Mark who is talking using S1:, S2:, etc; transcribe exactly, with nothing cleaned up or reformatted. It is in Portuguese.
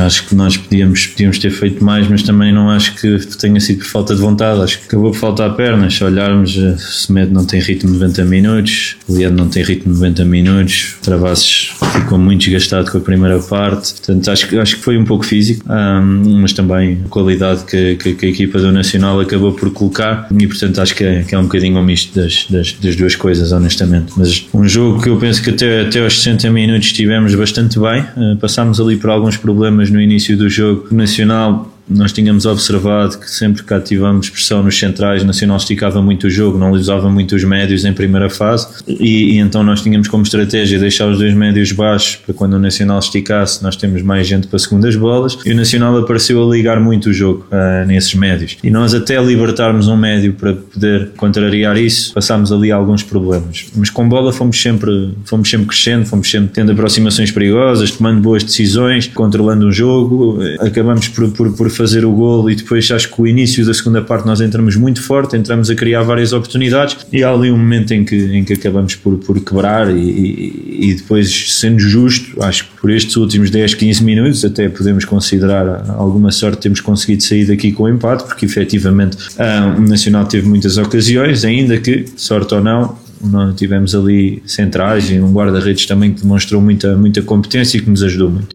S1: Acho que nós podíamos, podíamos ter feito mais, mas também não acho que tenha sido por falta de vontade. Acho que acabou por faltar pernas. Se olharmos, Semedo não tem ritmo de noventa minutos, o Leandro não tem ritmo de noventa minutos, Travassos ficou muito desgastado com a primeira parte. Portanto, acho, acho que foi um pouco físico, um, mas também a qualidade que, que, que a equipa do Nacional acabou por colocar, e portanto acho que é, que é um bocadinho um misto das, das, das duas coisas, honestamente. Mas um jogo que eu penso que até, até aos sessenta minutos estivemos bastante bem. Uh, passámos ali por alguns problemas no início do jogo. O Nacional, nós tínhamos observado que sempre que ativamos pressão nos centrais, o Nacional esticava muito o jogo, não usava muito os médios em primeira fase, e, e então nós tínhamos como estratégia deixar os dois médios baixos para quando o Nacional esticasse nós temos mais gente para segundas bolas, e o Nacional apareceu a ligar muito o jogo uh, nesses médios, e nós até libertarmos um médio para poder contrariar isso, passámos ali alguns problemas, mas com bola fomos sempre, fomos sempre crescendo, fomos sempre tendo aproximações perigosas, tomando boas decisões, controlando o jogo, acabamos por, por, por fazer o golo, e depois acho que o início da segunda parte nós entramos muito forte, entramos a criar várias oportunidades, e há ali um momento em que, em que acabamos por, por quebrar, e, e, e depois, sendo justo, acho que por estes últimos dez, quinze minutos até podemos considerar alguma sorte termos conseguido sair daqui com o empate, porque efetivamente ah, o Nacional teve muitas ocasiões, ainda que, sorte ou não, nós tivemos ali centrais e um guarda-redes também que demonstrou muita, muita competência e que nos ajudou muito.